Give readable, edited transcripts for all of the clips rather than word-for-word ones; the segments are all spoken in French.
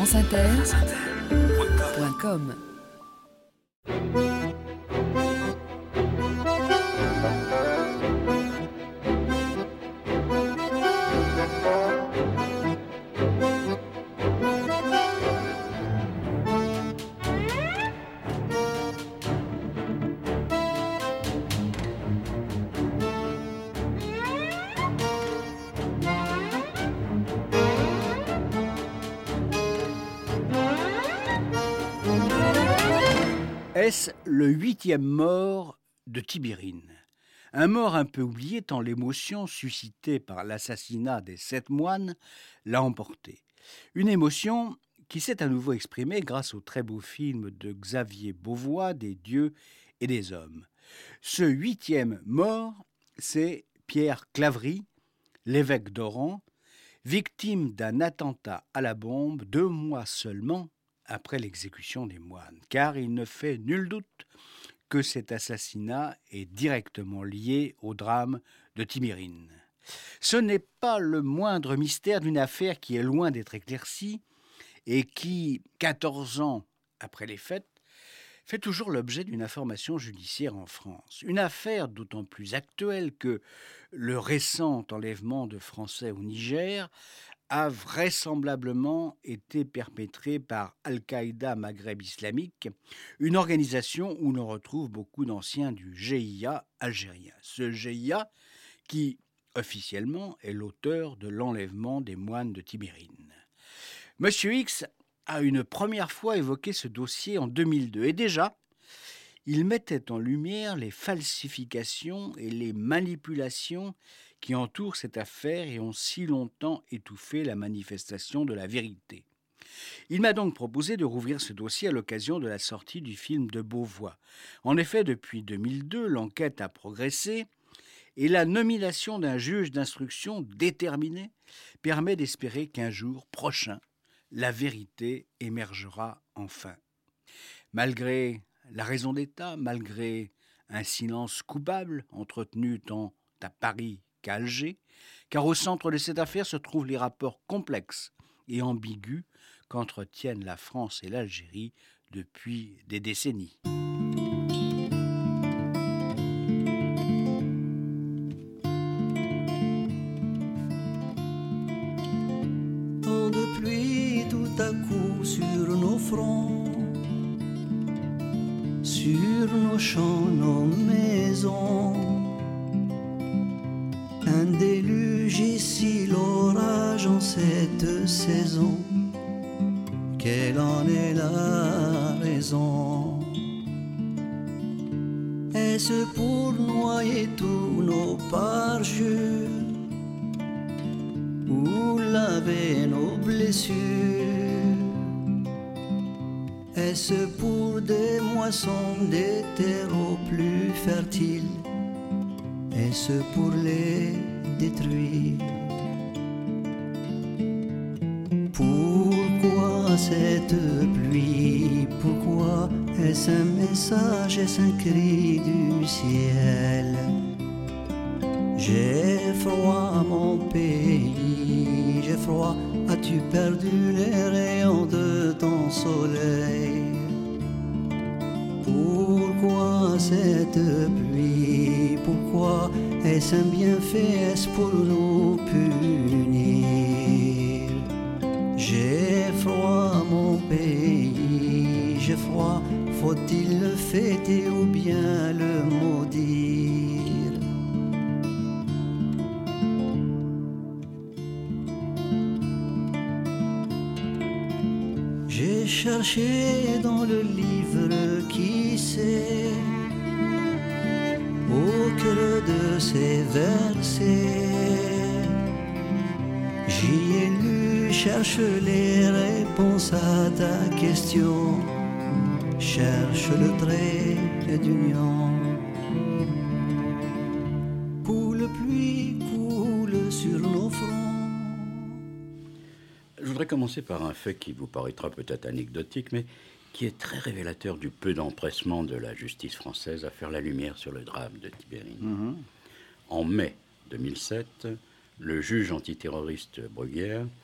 franceinter.com. Est-ce le 8e mort de Tibérine? Un mort un peu oublié tant l'émotion suscitée par l'assassinat des 7 moines l'a emporté. Une émotion qui s'est à nouveau exprimée grâce au très beau film de Xavier Beauvois, Des dieux et des hommes. Ce 8e mort, c'est Pierre Claverie, l'évêque d'Oran, victime d'un attentat à la bombe 2 mois seulement après l'exécution des moines, car il ne fait nul doute que cet assassinat est directement lié au drame de Tibérine. Ce n'est pas le moindre mystère d'une affaire qui est loin d'être éclaircie et qui, 14 ans après les faits, fait toujours l'objet d'une information judiciaire en France. Une affaire d'autant plus actuelle que le récent enlèvement de Français au Niger a vraisemblablement été perpétré par Al-Qaïda Maghreb islamique, une organisation où l'on retrouve beaucoup d'anciens du GIA algérien. Ce GIA qui, officiellement, est l'auteur de l'enlèvement des moines de Tibérine. Monsieur X a une première fois évoqué ce dossier en 2002 et déjà, il mettait en lumière les falsifications et les manipulations qui entourent cette affaire et ont si longtemps étouffé la manifestation de la vérité. Il m'a donc proposé de rouvrir ce dossier à l'occasion de la sortie du film de Beauvois. En effet, depuis 2002, l'enquête a progressé et la nomination d'un juge d'instruction déterminé permet d'espérer qu'un jour prochain, la vérité émergera enfin. Malgré la raison d'État, malgré un silence coupable entretenu tant à Paris qu'à Alger, car au centre de cette affaire se trouvent les rapports complexes et ambigus qu'entretiennent la France et l'Algérie depuis des décennies. Tant de pluie tout à coup sur nos fronts, sur nos champs, nos maisons. Un déluge ici, l'orage en cette saison. Quelle en est la raison? Est-ce pour noyer tous nos parjures ou laver nos blessures? Est-ce pour des moissons, des terreaux plus fertiles? Est-ce pour les détruire? Pourquoi cette pluie? Pourquoi est-ce un message, est-ce un cri du ciel? J'ai froid mon pays, j'ai froid. As-tu perdu les rayons de ton soleil? Pourquoi cette pluie? Pourquoi est-ce un bienfait? Est-ce pour nous punir? J'ai froid mon pays, j'ai froid. Faut-il le fêter ou bien le maudire? J'ai cherché dans le livre qui sait au cœur de ces versets. J'y ai lu, cherche les réponses à ta question. Cherche le trait d'union. Coule pluie, coule sur nos fronts. Je voudrais commencer par un fait qui vous paraîtra peut-être anecdotique, mais qui est très révélateur du peu d'empressement de la justice française à faire la lumière sur le drame de Tibérine. En mai 2007, le juge antiterroriste Bruguière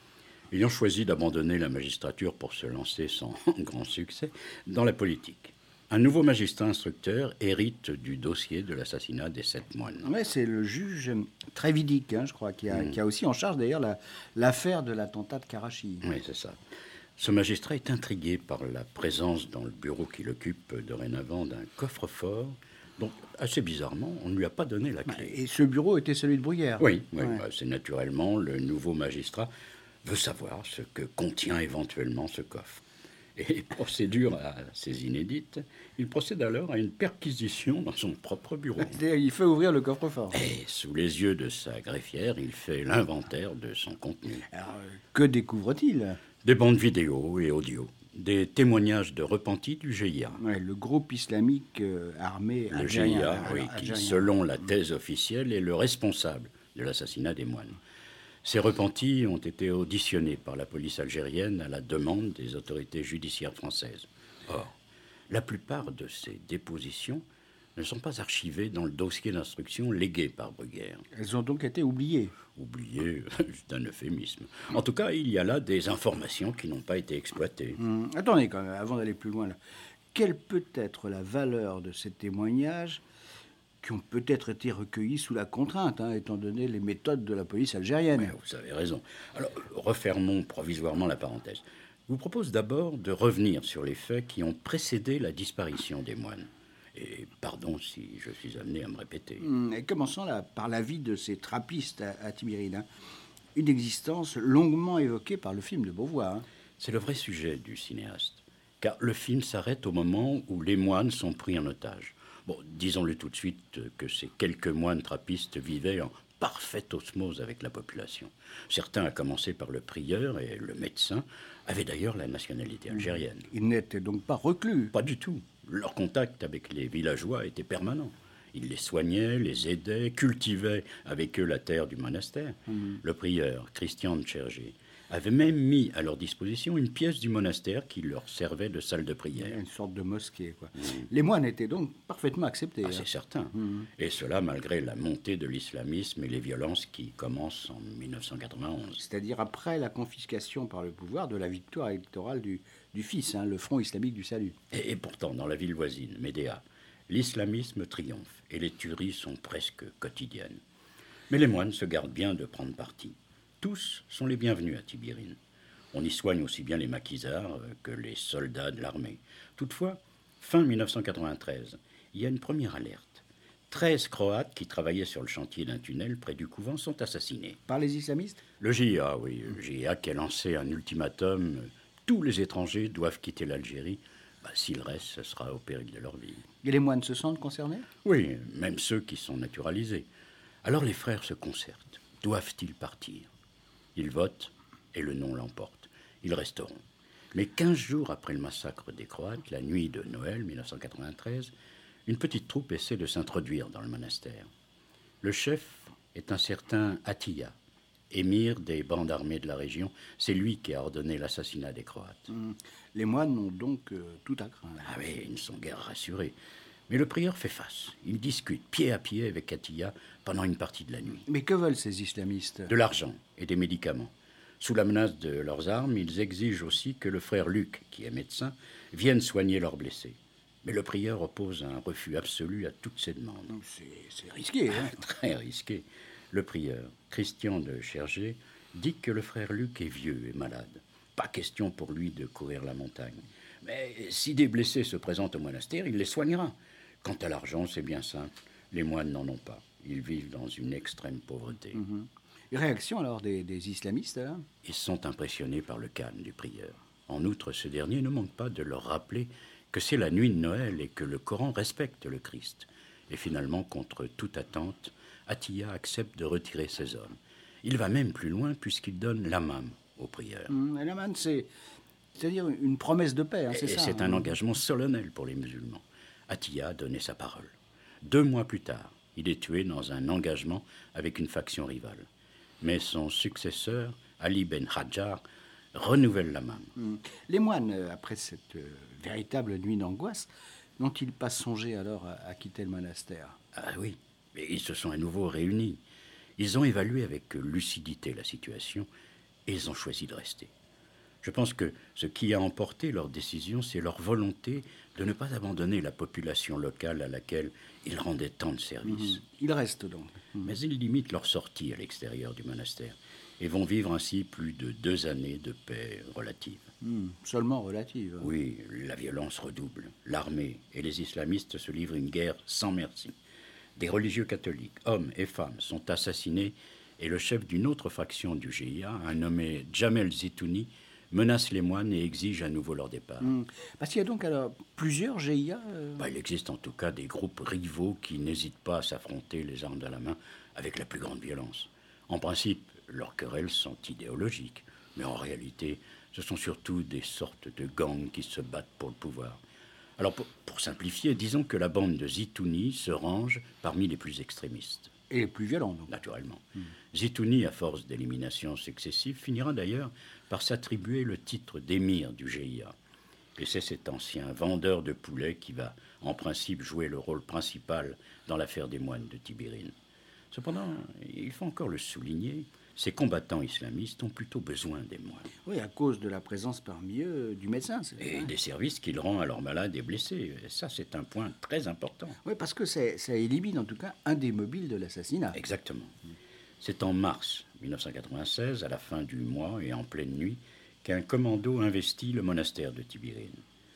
ayant choisi d'abandonner la magistrature pour se lancer sans grand succès dans la politique. Un nouveau magistrat instructeur hérite du dossier de l'assassinat des 7 moines. Ouais, c'est le juge Trévidic, je crois, qui a aussi en charge d'ailleurs l'affaire de l'attentat de Karachi. Oui, c'est ça. Ce magistrat est intrigué par la présence dans le bureau qu'il occupe dorénavant d'un coffre-fort. Donc, assez bizarrement, on ne lui a pas donné la clé. Et ce bureau était celui de Bruyère. Oui, Ouais. c'est naturellement le nouveau magistrat veut savoir ce que contient éventuellement ce coffre. Et procédure assez inédite, il procède alors à une perquisition dans son propre bureau. C'est-à-dire, il fait ouvrir le coffre-fort. Et sous les yeux de sa greffière, il fait l'inventaire de son contenu. Alors, que découvre-t-il? Des bandes vidéo et audio, des témoignages de repentis du GIA. Ouais, le groupe islamique armé Le algérien. GIA, oui, qui, algérien. selon la thèse officielle, est le responsable de l'assassinat des moines. Ces repentis ont été auditionnés par la police algérienne à la demande des autorités judiciaires françaises. Or, la plupart de ces dépositions ne sont pas archivées dans le dossier d'instruction légué par Bruguière. Elles ont donc été oubliées. Oublié, c'est un euphémisme. En tout cas, il y a là des informations qui n'ont pas été exploitées. Attendez, quand même, avant d'aller plus loin, là. Quelle peut être la valeur de ces témoignages qui ont peut-être été recueillis sous la contrainte, étant donné les méthodes de la police algérienne? Ouais, vous avez raison. Alors, refermons provisoirement la parenthèse. Je vous propose d'abord de revenir sur les faits qui ont précédé la disparition des moines. Et pardon si je suis amené à me répéter. Et commençons là, par la vie de ces trappistes à Tibérine. Une existence longuement évoquée par le film de Beauvoir. C'est le vrai sujet du cinéaste. Car le film s'arrête au moment où les moines sont pris en otage. Bon, disons-le tout de suite que ces quelques moines trappistes vivaient en parfaite osmose avec la population. Certains, à commencer par le prieur et le médecin, avaient d'ailleurs la nationalité algérienne. Ils n'étaient donc pas reclus. Pas du tout. Leur contact avec les villageois était permanent. Ils les soignaient, les aidaient, cultivaient avec eux la terre du monastère. Le prieur, Christian de Chergé, avait même mis à leur disposition une pièce du monastère qui leur servait de salle de prière. Une sorte de mosquée, quoi. Les moines étaient donc parfaitement acceptés. Ah, c'est certain. Et cela malgré la montée de l'islamisme et les violences qui commencent en 1991. C'est-à-dire après la confiscation par le pouvoir de la victoire électorale du fils, le Front islamique du salut. Et pourtant, dans la ville voisine, Médéa, l'islamisme triomphe et les tueries sont presque quotidiennes. Mais les moines se gardent bien de prendre parti. Tous sont les bienvenus à Tibérine. On y soigne aussi bien les maquisards que les soldats de l'armée. Toutefois, fin 1993, il y a une première alerte. 13 Croates qui travaillaient sur le chantier d'un tunnel près du couvent sont assassinés. Par les islamistes? Le GIA, oui, le GIA qui a lancé un ultimatum. Tous les étrangers doivent quitter l'Algérie. S'ils restent, ce sera au péril de leur vie. Et les moines se sentent concernés? Oui, même ceux qui sont naturalisés. Alors les frères se concertent. Doivent-ils partir? Ils votent et le non l'emporte. Ils resteront. Mais 15 jours après le massacre des Croates, la nuit de Noël 1993, une petite troupe essaie de s'introduire dans le monastère. Le chef est un certain Atilla, émir des bandes armées de la région. C'est lui qui a ordonné l'assassinat des Croates. Les moines ont donc tout à craindre. Ah oui, ils ne sont guère rassurés. Mais le prieur fait face. Il discute pied à pied avec Atilla pendant une partie de la nuit. Mais que veulent ces islamistes? De l'argent et des médicaments. Sous la menace de leurs armes, ils exigent aussi que le frère Luc, qui est médecin, vienne soigner leurs blessés. Mais le prieur oppose un refus absolu à toutes ces demandes. C'est risqué, Très risqué. Le prieur, Christian de Chergé, dit que le frère Luc est vieux et malade. Pas question pour lui de courir la montagne. Mais si des blessés se présentent au monastère, il les soignera. Quant à l'argent, c'est bien simple. Les moines n'en ont pas. Ils vivent dans une extrême pauvreté. Réaction alors des islamistes Ils sont impressionnés par le calme du prieur. En outre, ce dernier ne manque pas de leur rappeler que c'est la nuit de Noël et que le Coran respecte le Christ. Et finalement, contre toute attente, Atilla accepte de retirer ses hommes. Il va même plus loin puisqu'il donne l'amam au prieur. L'amam, c'est-à-dire une promesse de paix, c'est ça. C'est un engagement solennel pour les musulmans. Atilla a donné sa parole. 2 mois plus tard, il est tué dans un engagement avec une faction rivale. Mais son successeur, Ali Ben Hadjar, renouvelle l'amam. Les moines, après cette véritable nuit d'angoisse, n'ont-ils pas songé alors à quitter le monastère? Ah oui, mais ils se sont à nouveau réunis. Ils ont évalué avec lucidité la situation et ils ont choisi de rester. Je pense que ce qui a emporté leur décision, c'est leur volonté de ne pas abandonner la population locale à laquelle ils rendaient tant de services. Ils restent donc. Mais ils limitent leur sortie à l'extérieur du monastère et vont vivre ainsi plus de 2 années de paix relative. Seulement relative. Oui, la violence redouble. L'armée et les islamistes se livrent une guerre sans merci. Des religieux catholiques, hommes et femmes, sont assassinés et le chef d'une autre faction du GIA, un nommé Jamel Zitouni, menace les moines et exige à nouveau leur départ. Parce qu'il y a donc alors plusieurs GIA Il existe en tout cas des groupes rivaux qui n'hésitent pas à s'affronter les armes à la main avec la plus grande violence. En principe, leurs querelles sont idéologiques, mais en réalité, ce sont surtout des sortes de gangs qui se battent pour le pouvoir. Alors, pour simplifier, disons que la bande de Zitouni se range parmi les plus extrémistes. Et les plus violents, donc. Naturellement. Zitouni, à force d'éliminations successives, finira d'ailleurs par s'attribuer le titre d'émir du GIA. Et c'est cet ancien vendeur de poulets qui va, en principe, jouer le rôle principal dans l'affaire des moines de Tibérine. Cependant, il faut encore le souligner, ces combattants islamistes ont plutôt besoin des moines. Oui, à cause de la présence parmi eux du médecin. Et des services qu'il rend à leurs malades et blessés. Et ça, c'est un point très important. Oui, parce que ça élimine en tout cas un des mobiles de l'assassinat. Exactement. C'est en mars 1996, à la fin du mois et en pleine nuit, qu'un commando investit le monastère de Tibérine.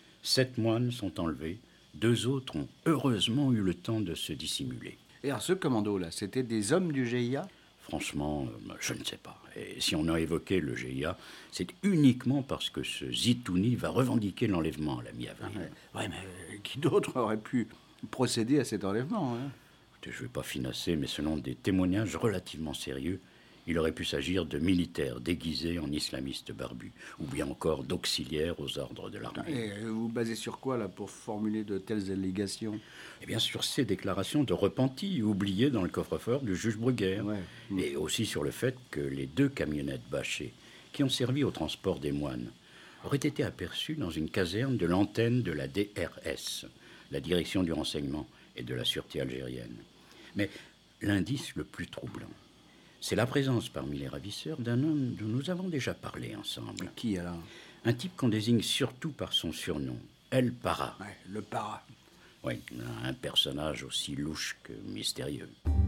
7 moines sont enlevés, 2 autres ont heureusement eu le temps de se dissimuler. Et alors ce commando-là, c'était des hommes du GIA ? Franchement, je ne sais pas. Et si on a évoqué le GIA, c'est uniquement parce que ce Zitouni va revendiquer l'enlèvement à la mi-avril. Oui, mais qui d'autre aurait pu procéder à cet enlèvement Je ne vais pas finasser, mais selon des témoignages relativement sérieux, il aurait pu s'agir de militaires déguisés en islamistes barbus, ou bien encore d'auxiliaires aux ordres de l'armée. Et vous basez sur quoi, là, pour formuler de telles allégations ? Eh bien, sur ces déclarations de repentis oubliées dans le coffre-fort du juge Bruguère. Et aussi sur le fait que les 2 camionnettes bâchées, qui ont servi au transport des moines, auraient été aperçues dans une caserne de l'antenne de la DRS, la Direction du renseignement et de la sûreté algérienne. Mais l'indice le plus troublant, c'est la présence parmi les ravisseurs d'un homme dont nous avons déjà parlé ensemble. Qui alors ? Un type qu'on désigne surtout par son surnom, El Para. Ouais, le Para. Oui, un personnage aussi louche que mystérieux.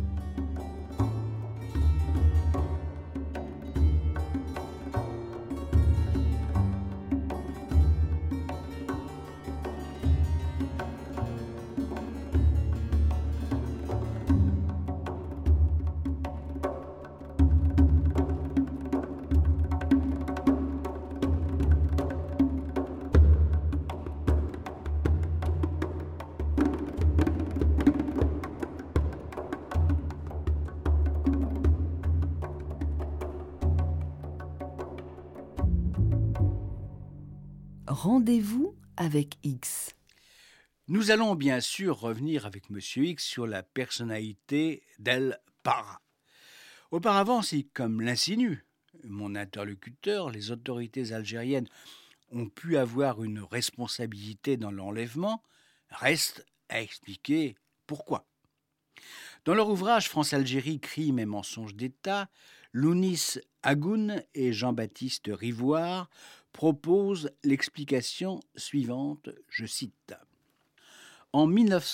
Rendez-vous avec X. Nous allons bien sûr revenir avec Monsieur X sur la personnalité d'El Para. Auparavant, si, comme l'insinue mon interlocuteur, les autorités algériennes ont pu avoir une responsabilité dans l'enlèvement, reste à expliquer pourquoi. Dans leur ouvrage France-Algérie, crimes et mensonges d'État, Lounis Agoun et Jean-Baptiste Rivoire proposent l'explication suivante, je cite. En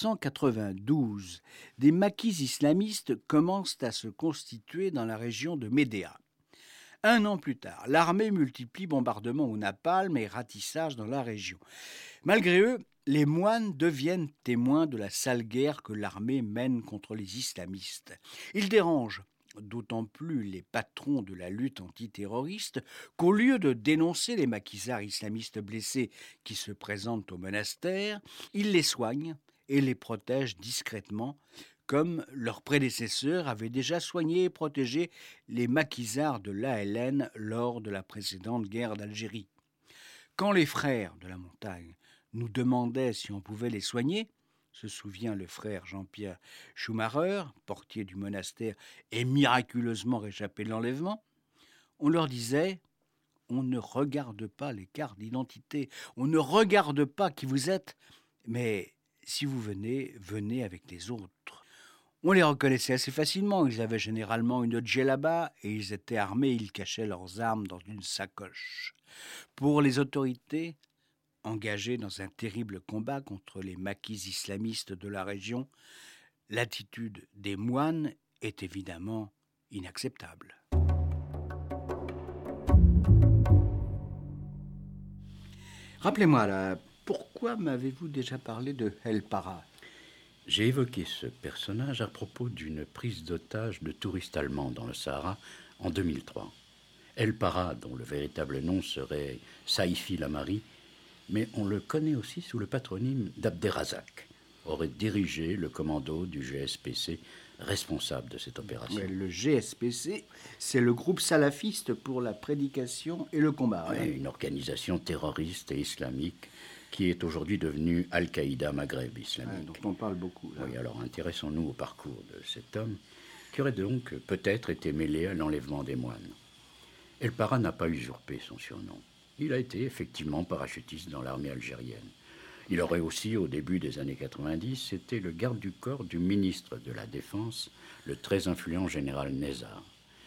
1992, des maquis islamistes commencent à se constituer dans la région de Médéa. 1 an plus tard, l'armée multiplie bombardements au napalm et ratissages dans la région. Malgré eux, les moines deviennent témoins de la sale guerre que l'armée mène contre les islamistes. Ils dérangent d'autant plus les patrons de la lutte antiterroriste qu'au lieu de dénoncer les maquisards islamistes blessés qui se présentent au monastère, ils les soignent et les protègent discrètement, comme leurs prédécesseurs avaient déjà soigné et protégé les maquisards de l'ALN lors de la précédente guerre d'Algérie. Quand les frères de la montagne nous demandaient si on pouvait les soigner, se souvient le frère Jean-Pierre Schumacher, portier du monastère et miraculeusement réchappé de l'enlèvement, on leur disait « On ne regarde pas les cartes d'identité, on ne regarde pas qui vous êtes, mais si vous venez, venez avec les autres. On les reconnaissait assez facilement. Ils avaient généralement une djellaba et ils étaient armés. Ils cachaient leurs armes dans une sacoche. Pour les autorités, engagées dans un terrible combat contre les maquis islamistes de la région, l'attitude des moines est évidemment inacceptable. Rappelez-moi, là, pourquoi m'avez-vous déjà parlé de El Para ? J'ai évoqué ce personnage à propos d'une prise d'otage de touristes allemands dans le Sahara en 2003. El Para, dont le véritable nom serait Saifi Lamari, mais on le connaît aussi sous le patronyme d'Abderrazak, aurait dirigé le commando du GSPC responsable de cette opération. Ouais, le GSPC, c'est le groupe salafiste pour la prédication et le combat. Ouais, une organisation terroriste et islamique qui est aujourd'hui devenue Al-Qaïda Maghreb islamique. Dont on parle beaucoup. Là. Oui, alors intéressons-nous au parcours de cet homme qui aurait donc peut-être été mêlé à l'enlèvement des moines. El Para n'a pas usurpé son surnom. Il a été effectivement parachutiste dans l'armée algérienne. Il aurait aussi, au début des années 90, été le garde du corps du ministre de la Défense, le très influent général Nezzar.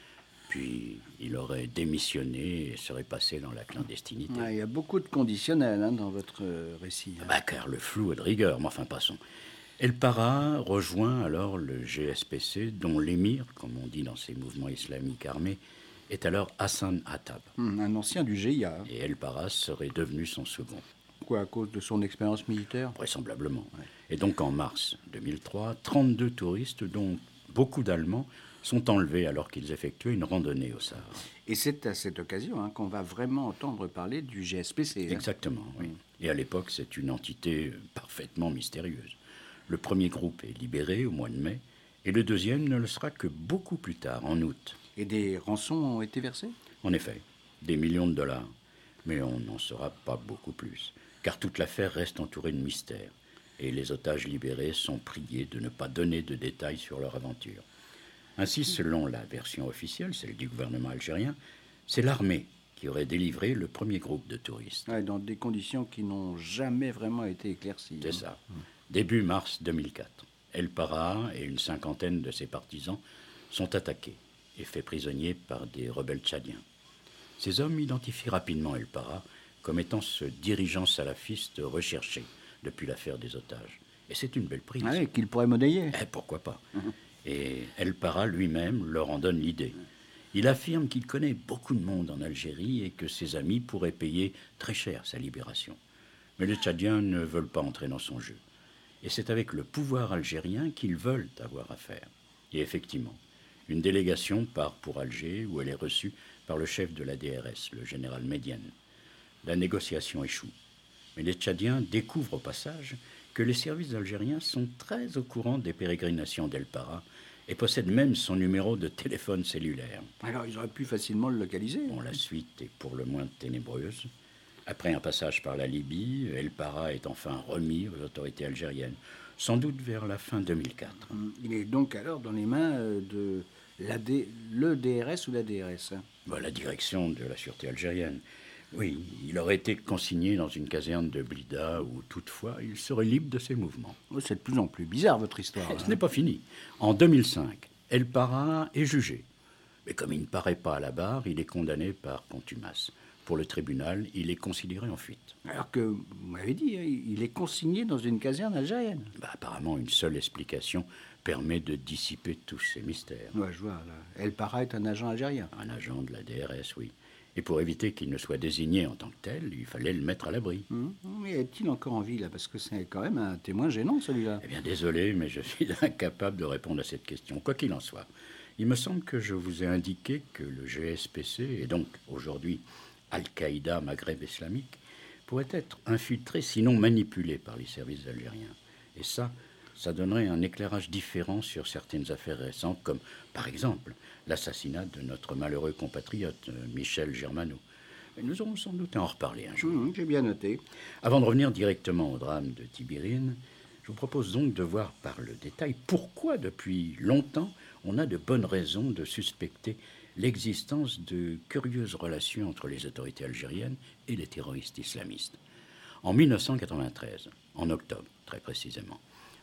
Puis, il aurait démissionné et serait passé dans la clandestinité. Il y a beaucoup de conditionnels dans votre récit. Car le flou est de rigueur, mais enfin passons. El Para rejoint alors le GSPC, dont l'émir, comme on dit dans ces mouvements islamiques armés, est alors Hassan Attab. Un ancien du GIA. Et El Para serait devenu son second. Quoi, à cause de son expérience militaire ? Vraisemblablement. Ouais. Et donc en mars 2003, 32 touristes, dont beaucoup d'Allemands, sont enlevés alors qu'ils effectuaient une randonnée au Sahara. Et c'est à cette occasion qu'on va vraiment entendre parler du GSPC. Exactement, oui. Et à l'époque, c'est une entité parfaitement mystérieuse. Le premier groupe est libéré au mois de mai, et le deuxième ne le sera que beaucoup plus tard, en août. Et des rançons ont été versées ? En effet, des millions de dollars. Mais on n'en saura pas beaucoup plus, car toute l'affaire reste entourée de mystères, et les otages libérés sont priés de ne pas donner de détails sur leur aventure. Ainsi, selon la version officielle, celle du gouvernement algérien, c'est l'armée qui aurait délivré le premier groupe de touristes. Dans des conditions qui n'ont jamais vraiment été éclaircies. C'est ça. Début mars 2004, El Para et une cinquantaine de ses partisans sont attaqués et faits prisonniers par des rebelles tchadiens. Ces hommes identifient rapidement El Para comme étant ce dirigeant salafiste recherché depuis l'affaire des otages. Et c'est une belle prise. Qu'il pourrait monnayer. Pourquoi pas. Et El Para lui-même leur en donne l'idée. Il affirme qu'il connaît beaucoup de monde en Algérie et que ses amis pourraient payer très cher sa libération. Mais les Tchadiens ne veulent pas entrer dans son jeu. Et c'est avec le pouvoir algérien qu'ils veulent avoir affaire. Et effectivement, une délégation part pour Alger où elle est reçue par le chef de la DRS, le général Médiane. La négociation échoue. Mais les Tchadiens découvrent au passage que les services algériens sont très au courant des pérégrinations d'El Para et possèdent même son numéro de téléphone cellulaire. Alors ils auraient pu facilement le localiser. La suite est pour le moins ténébreuse. Après un passage par la Libye, El Para est enfin remis aux autorités algériennes, sans doute vers la fin 2004. Il est donc alors dans les mains de le DRS ou la DRS. La direction de la sûreté algérienne. Oui, il aurait été consigné dans une caserne de Blida où, toutefois, il serait libre de ses mouvements. C'est de plus en plus bizarre, votre histoire. Ce n'est pas fini. En 2005, El Para est jugé. Mais comme il ne paraît pas à la barre, il est condamné par contumace. Pour le tribunal, il est considéré en fuite. Alors que, vous m'avez dit, il est consigné dans une caserne algérienne. Apparemment, une seule explication permet de dissiper tous ces mystères. Je vois, là. El Para est un agent algérien. Un agent de la DRS, oui. Et pour éviter qu'il ne soit désigné en tant que tel, il fallait le mettre à l'abri. Mais est-il encore en vie, là ? Parce que c'est quand même un témoin gênant, celui-là. Eh bien, désolé, mais je suis incapable de répondre à cette question. Quoi qu'il en soit, il me semble que je vous ai indiqué que le GSPC, et donc aujourd'hui Al-Qaïda Maghreb islamique, pourrait être infiltré, sinon manipulé par les services algériens. Et ça donnerait un éclairage différent sur certaines affaires récentes, comme par exemple l'assassinat de notre malheureux compatriote Michel Germano. Mais nous aurons sans doute à en reparler un jour. J'ai bien noté. Avant de revenir directement au drame de Tibirine, je vous propose donc de voir par le détail pourquoi depuis longtemps on a de bonnes raisons de suspecter l'existence de curieuses relations entre les autorités algériennes et les terroristes islamistes. En 1993, en octobre très précisément,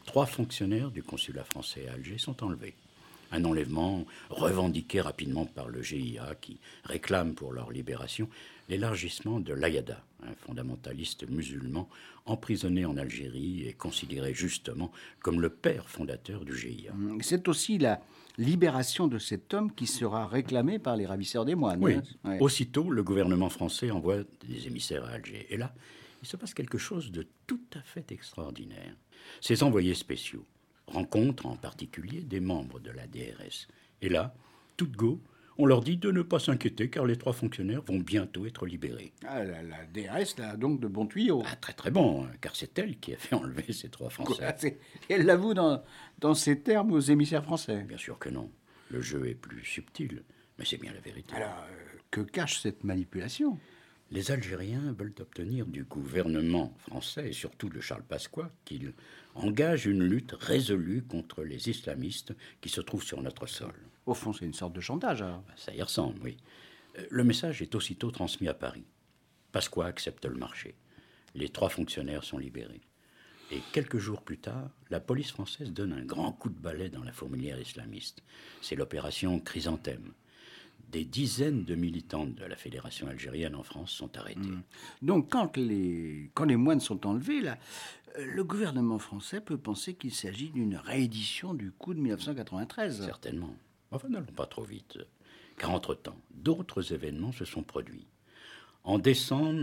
3 fonctionnaires du consulat français à Alger sont enlevés. Un enlèvement revendiqué rapidement par le GIA qui réclame pour leur libération l'élargissement de l'Aïada, un fondamentaliste musulman emprisonné en Algérie et considéré justement comme le père fondateur du GIA. C'est aussi la libération de cet homme qui sera réclamée par les ravisseurs des moines. Oui, Ouais. aussitôt le gouvernement français envoie des émissaires à Alger. Et là, il se passe quelque chose de tout à fait extraordinaire. Ces envoyés spéciaux rencontrent en particulier des membres de la DRS. Et là, tout de go, on leur dit de ne pas s'inquiéter car les 3 fonctionnaires vont bientôt être libérés. Ah, la DRS a donc de bons tuyaux. Ah, très très bon, hein, car c'est elle qui a fait enlever ces 3 Français. Elle l'avoue dans ces termes aux émissaires français. Bien sûr que non. Le jeu est plus subtil, mais c'est bien la vérité. Alors, que cache cette manipulation ? Les Algériens veulent obtenir du gouvernement français, et surtout de Charles Pasqua, qu'il engage une lutte résolue contre les islamistes qui se trouvent sur notre sol. Au fond, c'est une sorte de chantage. Alors. Ça y ressemble, oui. Le message est aussitôt transmis à Paris. Pasqua accepte le marché. Les 3 fonctionnaires sont libérés. Et quelques jours plus tard, la police française donne un grand coup de balai dans la fourmilière islamiste. C'est l'opération Chrysanthème. Des dizaines de militantes de la Fédération algérienne en France sont arrêtées. Donc, quand les moines sont enlevés, là, le gouvernement français peut penser qu'il s'agit d'une réédition du coup de 1993. Certainement. Enfin, n'allons pas trop vite. Car entre-temps, d'autres événements se sont produits. En décembre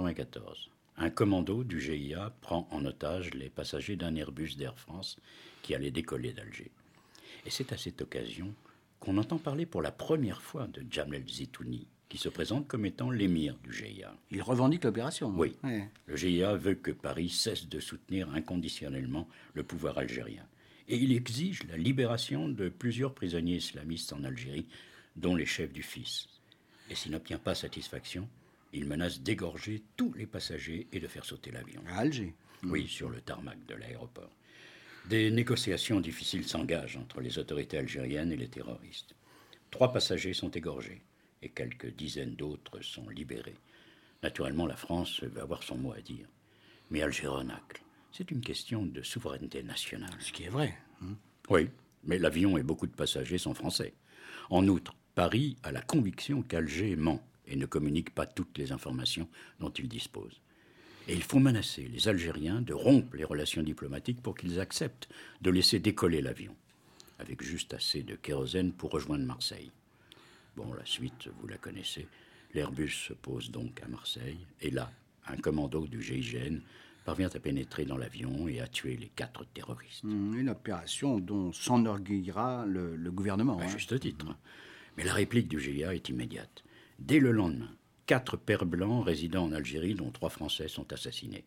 1994, un commando du GIA prend en otage les passagers d'un Airbus d'Air France qui allait décoller d'Alger. Et c'est à cette occasion qu'on entend parler pour la première fois de Jamel Zitouni, qui se présente comme étant l'émir du GIA. Il revendique l'opération. Oui. Ouais. Le GIA veut que Paris cesse de soutenir inconditionnellement le pouvoir algérien. Et il exige la libération de plusieurs prisonniers islamistes en Algérie, dont les chefs du FIS. Et s'il n'obtient pas satisfaction, il menace d'égorger tous les passagers et de faire sauter l'avion. À Alger. Oui, sur le tarmac de l'aéroport. Des négociations difficiles s'engagent entre les autorités algériennes et les terroristes. 3 passagers sont égorgés et quelques dizaines d'autres sont libérés. Naturellement, la France veut avoir son mot à dire. Mais Alger renacle. C'est une question de souveraineté nationale. Ce qui est vrai. Oui, mais l'avion et beaucoup de passagers sont français. En outre, Paris a la conviction qu'Alger ment et ne communique pas toutes les informations dont il dispose. Et il faut menacer les Algériens de rompre les relations diplomatiques pour qu'ils acceptent de laisser décoller l'avion, avec juste assez de kérosène pour rejoindre Marseille. Bon, la suite, vous la connaissez. L'Airbus se pose donc à Marseille, et là, un commando du GIGN parvient à pénétrer dans l'avion et à tuer les 4 terroristes. Une opération dont s'enorgueillira le gouvernement. À juste titre. Mais la réplique du GIA est immédiate. Dès le lendemain, 4 pères blancs résidant en Algérie, dont 3 Français, sont assassinés.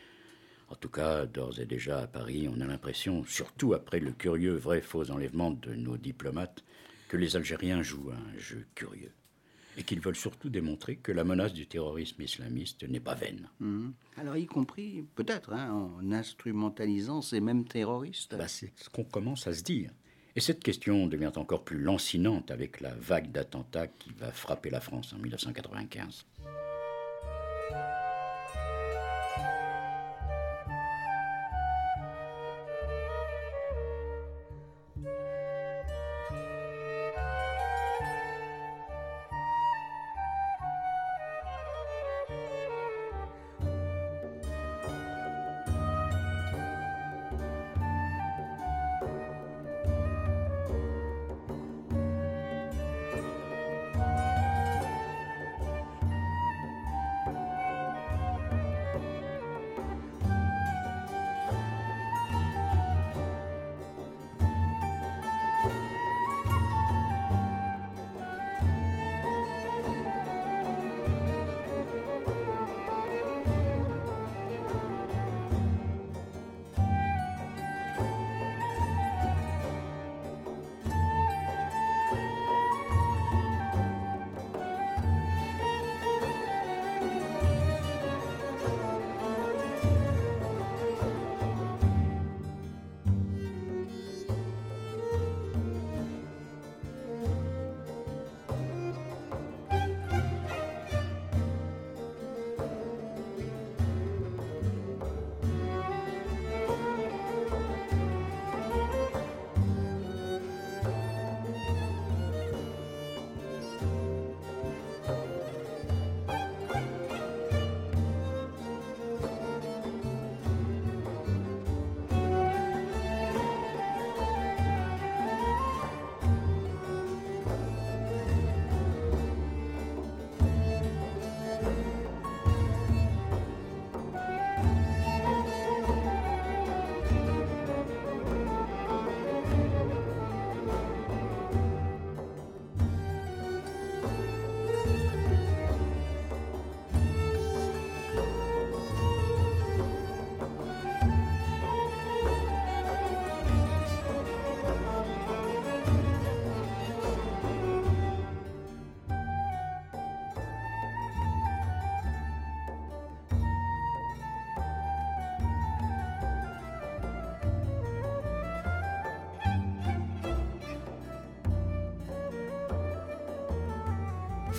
En tout cas, d'ores et déjà à Paris, on a l'impression, surtout après le curieux vrai-faux enlèvement de nos diplomates, que les Algériens jouent à un jeu curieux. Et qu'ils veulent surtout démontrer que la menace du terrorisme islamiste n'est pas vaine. Alors, y compris, peut-être, en instrumentalisant ces mêmes terroristes. C'est ce qu'on commence à se dire. Et cette question devient encore plus lancinante avec la vague d'attentats qui va frapper la France en 1995.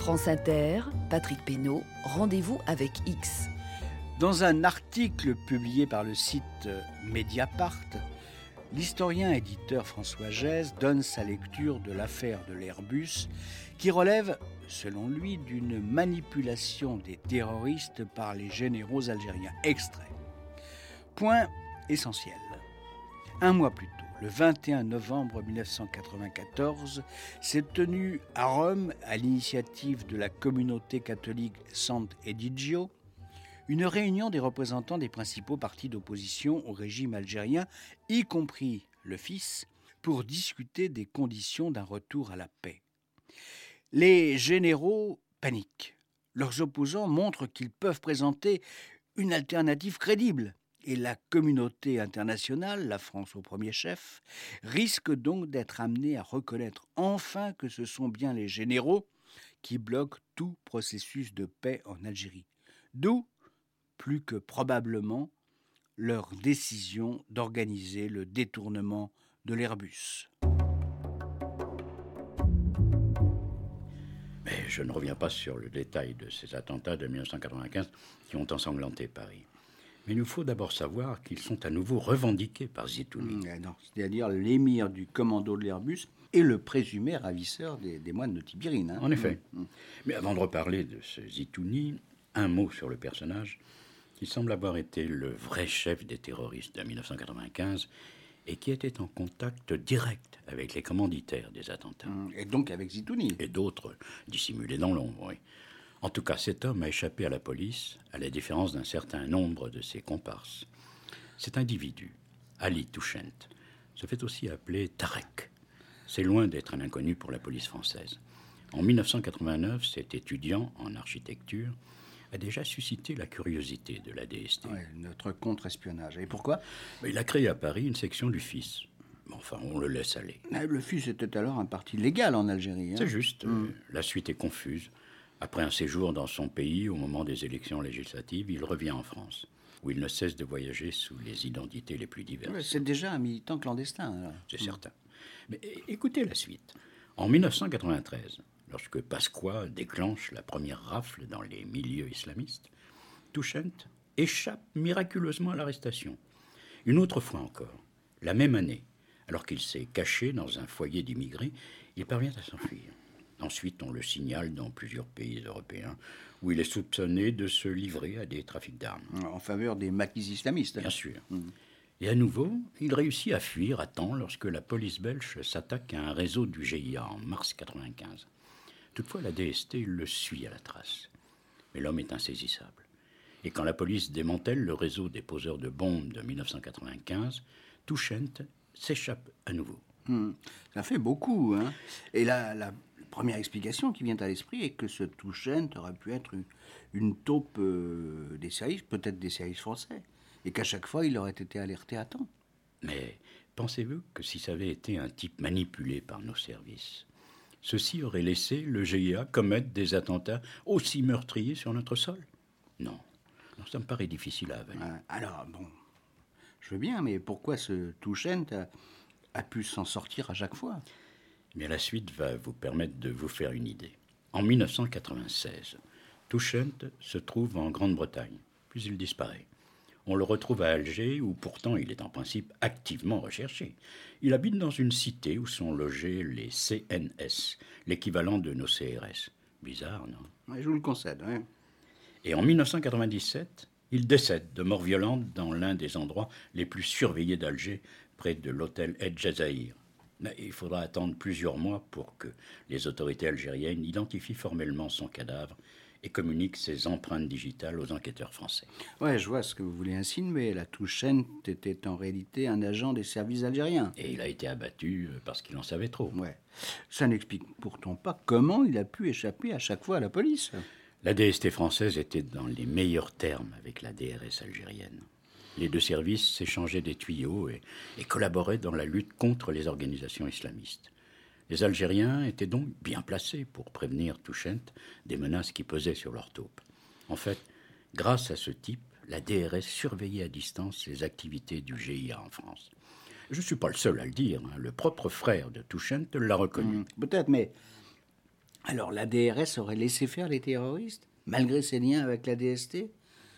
France Inter, Patrick Pénaud, rendez-vous avec X. Dans un article publié par le site Mediapart, l'historien éditeur François Gèze donne sa lecture de l'affaire de l'Airbus qui relève, selon lui, d'une manipulation des terroristes par les généraux algériens. Extrait. Point essentiel. Un mois plus tôt, le 21 novembre 1994, s'est tenue à Rome, à l'initiative de la communauté catholique Sant'Egidio, une réunion des représentants des principaux partis d'opposition au régime algérien, y compris le fils, pour discuter des conditions d'un retour à la paix. Les généraux paniquent. Leurs opposants montrent qu'ils peuvent présenter une alternative crédible. Et la communauté internationale, la France au premier chef, risque donc d'être amenée à reconnaître enfin que ce sont bien les généraux qui bloquent tout processus de paix en Algérie. D'où, plus que probablement, leur décision d'organiser le détournement de l'Airbus. Mais je ne reviens pas sur le détail de ces attentats de 1995 qui ont ensanglanté Paris. Mais il nous faut d'abord savoir qu'ils sont à nouveau revendiqués par Zitouni. C'est-à-dire l'émir du commando de l'Airbus et le présumé ravisseur des moines de Tibirine. En effet. Mais avant de reparler de ce Zitouni, un mot sur le personnage qui semble avoir été le vrai chef des terroristes de 1995 et qui était en contact direct avec les commanditaires des attentats. Et donc avec Zitouni. Et d'autres dissimulés dans l'ombre, oui. En tout cas, cet homme a échappé à la police, à la différence d'un certain nombre de ses comparses. Cet individu, Ali Touchent, se fait aussi appeler Tarek. C'est loin d'être un inconnu pour la police française. En 1989, cet étudiant en architecture a déjà suscité la curiosité de la DST. Ouais, notre contre-espionnage. Et pourquoi ? Il a créé à Paris une section du FIS. Enfin, on le laisse aller. Le FIS était alors un parti légal en Algérie. C'est juste. La suite est confuse. Après un séjour dans son pays, au moment des élections législatives, il revient en France, où il ne cesse de voyager sous les identités les plus diverses. Ouais, c'est déjà un militant clandestin. Alors. C'est certain. Mais écoutez la suite. En 1993, lorsque Pasqua déclenche la première rafle dans les milieux islamistes, Touchent échappe miraculeusement à l'arrestation. Une autre fois encore, la même année, alors qu'il s'est caché dans un foyer d'immigrés, il parvient à s'enfuir. Ensuite, on le signale dans plusieurs pays européens où il est soupçonné de se livrer à des trafics d'armes. En faveur des maquis islamistes. Bien sûr. Et à nouveau, il réussit à fuir à temps lorsque la police belge s'attaque à un réseau du GIA en mars 1995. Toutefois, la DST le suit à la trace. Mais l'homme est insaisissable. Et quand la police démantèle le réseau des poseurs de bombes de 1995, Touchent s'échappe à nouveau. Ça fait beaucoup. Hein. Et la première explication qui vient à l'esprit est que ce Touchent aurait pu être une taupe des services, peut-être des services français, et qu'à chaque fois, il aurait été alerté à temps. Mais pensez-vous que si ça avait été un type manipulé par nos services, ceux-ci auraient laissé le GIA commettre des attentats aussi meurtriers sur notre sol ? Non, ça me paraît difficile à avaler. Alors, bon, je veux bien, mais pourquoi ce Touchent a pu s'en sortir à chaque fois ? Mais la suite va vous permettre de vous faire une idée. En 1996, Touchent se trouve en Grande-Bretagne, puis il disparaît. On le retrouve à Alger, où pourtant il est en principe activement recherché. Il habite dans une cité où sont logés les CNS, l'équivalent de nos CRS. Bizarre, non ? Ouais, je vous le concède. Ouais. Et en 1997, il décède de mort violente dans l'un des endroits les plus surveillés d'Alger, près de l'hôtel El Jazaïr. Mais il faudra attendre plusieurs mois pour que les autorités algériennes identifient formellement son cadavre et communiquent ses empreintes digitales aux enquêteurs français. Ouais, je vois ce que vous voulez insinuer. La Touchent était en réalité un agent des services algériens. Et il a été abattu parce qu'il en savait trop. Ouais. Ça n'explique pourtant pas comment il a pu échapper à chaque fois à la police. La DST française était dans les meilleurs termes avec la DRS algérienne. Les deux services s'échangeaient des tuyaux et collaboraient dans la lutte contre les organisations islamistes. Les Algériens étaient donc bien placés pour prévenir Touchent des menaces qui pesaient sur leur taupe. En fait, grâce à ce type, la DRS surveillait à distance les activités du GIA en France. Je ne suis pas le seul à le dire. Le propre frère de Touchent l'a reconnu. Peut-être, mais Alors la DRS aurait laissé faire les terroristes, malgré ses liens avec la DST?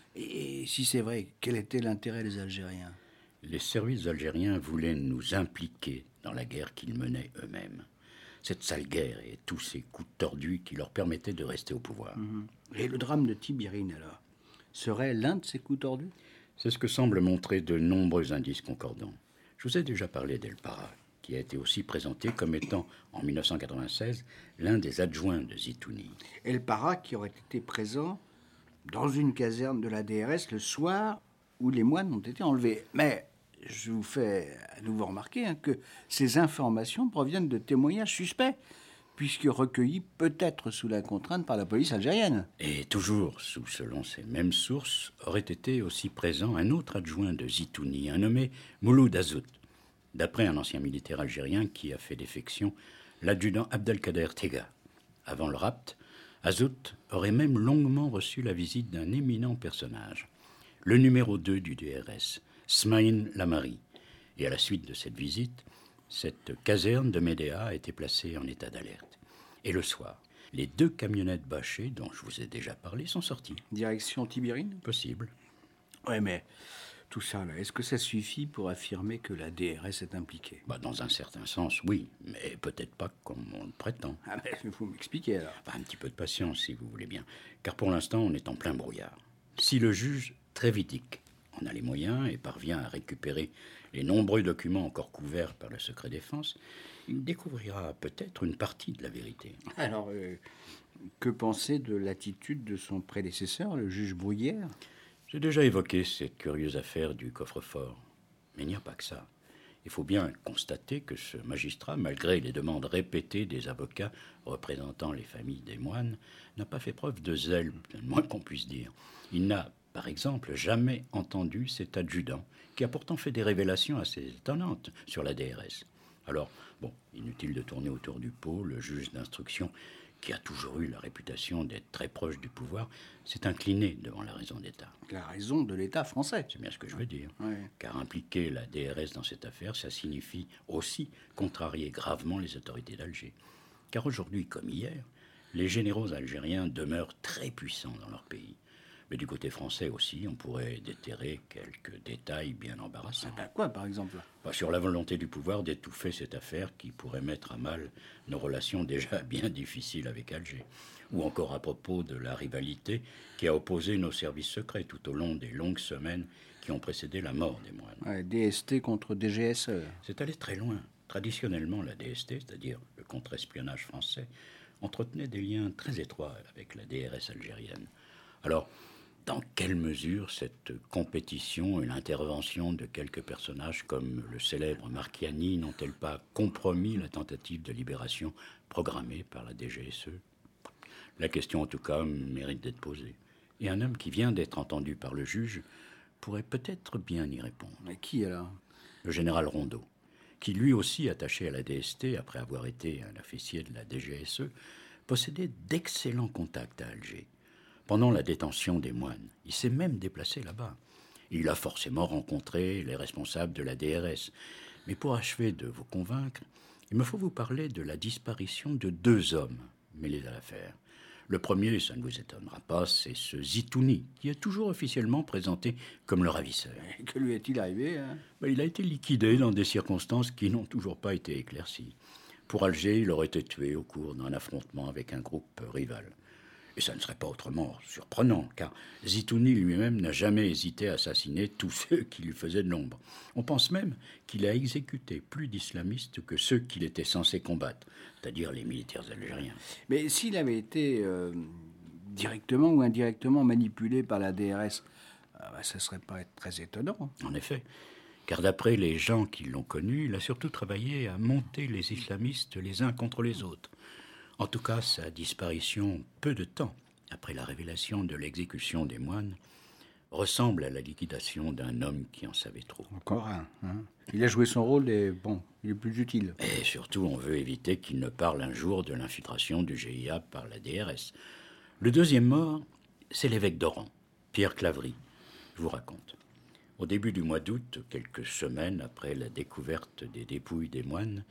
Et si c'est vrai, quel était l'intérêt des Algériens? Les services algériens voulaient nous impliquer dans la guerre qu'ils menaient eux-mêmes. Cette sale guerre et tous ces coups tordus qui leur permettaient de rester au pouvoir. Et le drame de Tibirine, alors, serait l'un de ces coups tordus? C'est ce que semblent montrer de nombreux indices concordants. Je vous ai déjà parlé d'El Para, qui a été aussi présenté comme étant, en 1996, l'un des adjoints de Zitouni. El Para qui aurait été présent dans une caserne de la DRS le soir où les moines ont été enlevés. Mais je vous fais à nouveau remarquer que ces informations proviennent de témoignages suspects, puisque recueillis peut-être sous la contrainte par la police algérienne. Et toujours, selon ces mêmes sources, aurait été aussi présent un autre adjoint de Zitouni, un nommé Mouloud Azout, d'après un ancien militaire algérien qui a fait défection, l'adjudant Abdelkader Tega. Avant le rapt, Azout aurait même longuement reçu la visite d'un éminent personnage, le numéro 2 du DRS, Smaïn Lamari. Et à la suite de cette visite, cette caserne de Médéa a été placée en état d'alerte. Et le soir, les 2 camionnettes bâchées dont je vous ai déjà parlé sont sorties. Direction Tibirine? Possible. Ouais, mais tout ça, là, est-ce que ça suffit pour affirmer que la DRS est impliquée? Dans un certain sens, oui, mais peut-être pas comme on le prétend. Ah ben, vous m'expliquez alors. Un petit peu de patience, si vous voulez bien, car pour l'instant, on est en plein brouillard. Si le juge Trévidic en a les moyens et parvient à récupérer les nombreux documents encore couverts par le secret défense, il découvrira peut-être une partie de la vérité. Alors, que penser de l'attitude de son prédécesseur, le juge Bruyère? J'ai déjà évoqué cette curieuse affaire du coffre-fort. Mais il n'y a pas que ça. Il faut bien constater que ce magistrat, malgré les demandes répétées des avocats représentant les familles des moines, n'a pas fait preuve de zèle, le moins qu'on puisse dire. Il n'a, par exemple, jamais entendu cet adjudant, qui a pourtant fait des révélations assez étonnantes sur la DRS. Alors, inutile de tourner autour du pot, le juge d'instruction, qui a toujours eu la réputation d'être très proche du pouvoir, s'est incliné devant la raison d'État. La raison de l'État français. C'est bien ce que je veux dire. Oui. Car impliquer la DRS dans cette affaire, ça signifie aussi contrarier gravement les autorités d'Alger. Car aujourd'hui, comme hier, les généraux algériens demeurent très puissants dans leur pays. Mais du côté français aussi, on pourrait déterrer quelques détails bien embarrassants. Quoi, par exemple? Sur la volonté du pouvoir d'étouffer cette affaire qui pourrait mettre à mal nos relations déjà bien difficiles avec Alger. Ou encore à propos de la rivalité qui a opposé nos services secrets tout au long des longues semaines qui ont précédé la mort des moines. Ouais, DST contre DGSE. C'est allé très loin. Traditionnellement, la DST, c'est-à-dire le contre-espionnage français, entretenait des liens très étroits avec la DRS algérienne. Alors, dans quelle mesure cette compétition et l'intervention de quelques personnages comme le célèbre Marchiani n'ont-elles pas compromis la tentative de libération programmée par la DGSE? La question, en tout cas, mérite d'être posée. Et un homme qui vient d'être entendu par le juge pourrait peut-être bien y répondre. Mais qui, alors? Le général Rondeau, qui lui aussi, attaché à la DST après avoir été un officier de la DGSE, possédait d'excellents contacts à Alger. Pendant la détention des moines, il s'est même déplacé là-bas. Il a forcément rencontré les responsables de la DRS. Mais pour achever de vous convaincre, il me faut vous parler de la disparition de 2 hommes mêlés à l'affaire. Le premier, ça ne vous étonnera pas, c'est ce Zitouni, qui est toujours officiellement présenté comme le ravisseur. Et que lui est-il arrivé, hein? Il a été liquidé dans des circonstances qui n'ont toujours pas été éclaircies. Pour Alger, il aurait été tué au cours d'un affrontement avec un groupe rival. Et ça ne serait pas autrement surprenant, car Zitouni lui-même n'a jamais hésité à assassiner tous ceux qui lui faisaient de l'ombre. On pense même qu'il a exécuté plus d'islamistes que ceux qu'il était censé combattre, c'est-à-dire les militaires algériens. Mais s'il avait été directement ou indirectement manipulé par la DRS, ça ne serait pas très étonnant. En effet, car d'après les gens qui l'ont connu, il a surtout travaillé à monter les islamistes les uns contre les autres. En tout cas, sa disparition, peu de temps après la révélation de l'exécution des moines, ressemble à la liquidation d'un homme qui en savait trop. Encore un. Hein. Il a joué son rôle et il est plus utile. Et surtout, on veut éviter qu'il ne parle un jour de l'infiltration du GIA par la DRS. Le deuxième mort, c'est l'évêque d'Oran, Pierre Claverie. Je vous raconte. Au début du mois d'août, quelques semaines après la découverte des dépouilles des moines,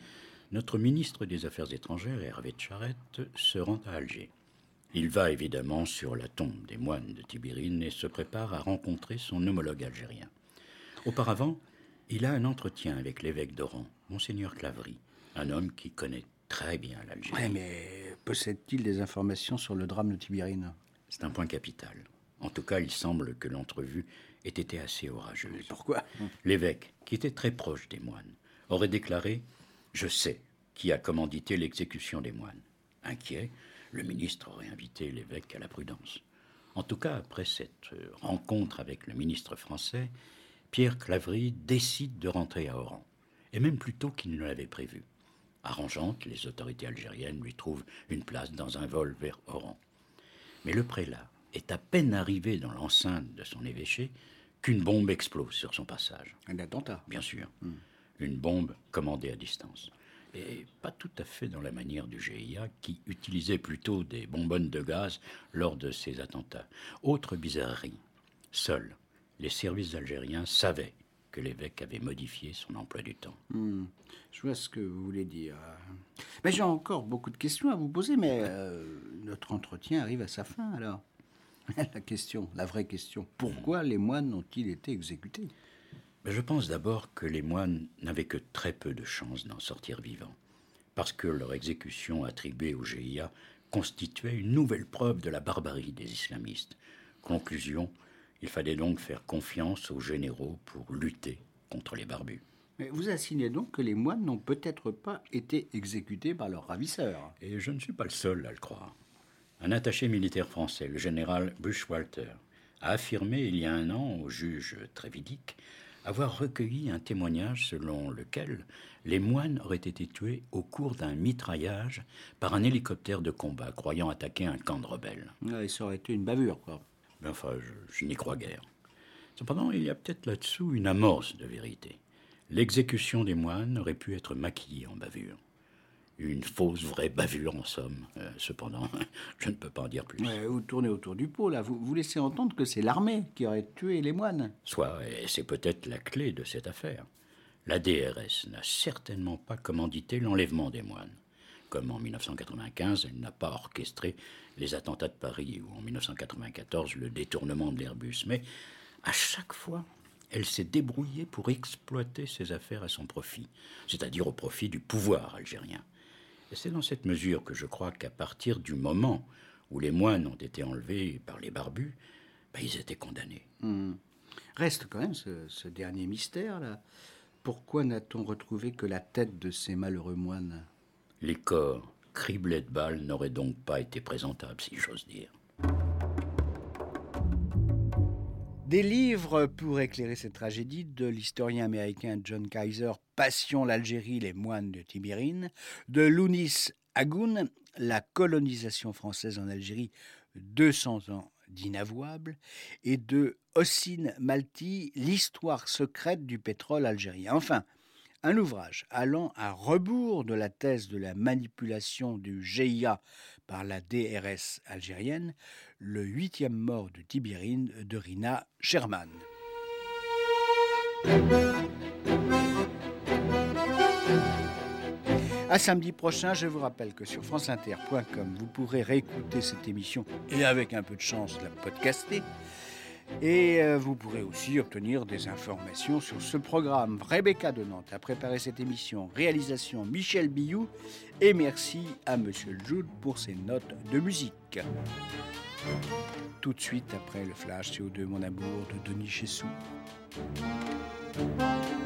notre ministre des Affaires étrangères, Hervé de Charette, se rend à Alger. Il va évidemment sur la tombe des moines de Tibérine et se prépare à rencontrer son homologue algérien. Auparavant, il a un entretien avec l'évêque d'Oran, Monseigneur Clavry, un homme qui connaît très bien l'Algérie. Ouais, mais possède-t-il des informations sur le drame de Tibérine? C'est un point capital. En tout cas, il semble que l'entrevue ait été assez orageuse. Mais pourquoi? L'évêque, qui était très proche des moines, aurait déclaré « Je sais qui a commandité l'exécution des moines ». Inquiet, le ministre aurait invité l'évêque à la prudence. En tout cas, après cette rencontre avec le ministre français, Pierre Clavry décide de rentrer à Oran, et même plus tôt qu'il ne l'avait prévu. Arrangeante, les autorités algériennes lui trouvent une place dans un vol vers Oran. Mais le prélat est à peine arrivé dans l'enceinte de son évêché qu'une bombe explose sur son passage. Un attentat? Bien sûr. Une bombe commandée à distance. Et pas tout à fait dans la manière du GIA, qui utilisait plutôt des bonbonnes de gaz lors de ses attentats. Autre bizarrerie, seuls les services algériens savaient que l'évêque avait modifié son emploi du temps. Je vois ce que vous voulez dire. Mais j'ai encore beaucoup de questions à vous poser, mais notre entretien arrive à sa fin, alors. La vraie question, pourquoi les moines ont-ils été exécutés? Je pense d'abord que les moines n'avaient que très peu de chances d'en sortir vivants, parce que leur exécution attribuée au GIA constituait une nouvelle preuve de la barbarie des islamistes. Conclusion, il fallait donc faire confiance aux généraux pour lutter contre les barbus. Mais vous insinuez donc que les moines n'ont peut-être pas été exécutés par leurs ravisseurs? Et je ne suis pas le seul à le croire. Un attaché militaire français, le général Bushwalter, a affirmé il y a un an au juge Trévidic avoir recueilli un témoignage selon lequel les moines auraient été tués au cours d'un mitraillage par un hélicoptère de combat croyant attaquer un camp de rebelles. Ouais, ça aurait été une bavure, quoi. Mais enfin, je n'y crois guère. Cependant, il y a peut-être là-dessous une amorce de vérité. L'exécution des moines aurait pu être maquillée en bavure. Une fausse vraie bavure, en somme. Cependant, je ne peux pas en dire plus. Ouais, vous tournez autour du pot, là. Vous laissez entendre que c'est l'armée qui aurait tué les moines. Soit, et c'est peut-être la clé de cette affaire. La DRS n'a certainement pas commandité l'enlèvement des moines. Comme en 1995, elle n'a pas orchestré les attentats de Paris ou en 1994 le détournement de l'Airbus. Mais à chaque fois, elle s'est débrouillée pour exploiter ses affaires à son profit, c'est-à-dire au profit du pouvoir algérien. Et c'est dans cette mesure que je crois qu'à partir du moment où les moines ont été enlevés par les barbus, ils étaient condamnés. Reste quand même ce dernier mystère, là. Pourquoi n'a-t-on retrouvé que la tête de ces malheureux moines? Les corps, criblés de balles, n'auraient donc pas été présentables, si j'ose dire. Des livres pour éclairer cette tragédie de l'historien américain John Kaiser, Passion l'Algérie, les moines de Tibérine, de Lounis Agoun, La colonisation française en Algérie, 200 ans d'inavouable, et de Hossein Malti, L'histoire secrète du pétrole algérien. Enfin, un ouvrage allant à rebours de la thèse de la manipulation du GIA par la DRS algérienne, Le 8e mort de Tibérine de Rina Sherman. À samedi prochain, je vous rappelle que sur franceinter.com, vous pourrez réécouter cette émission et avec un peu de chance la podcaster. Et vous pourrez aussi obtenir des informations sur ce programme. Rebecca de Nantes a préparé cette émission. Réalisation Michel Billou. Et merci à Monsieur Jude pour ses notes de musique. Tout de suite après le flash CO2 Mon amour de Denis Chessou.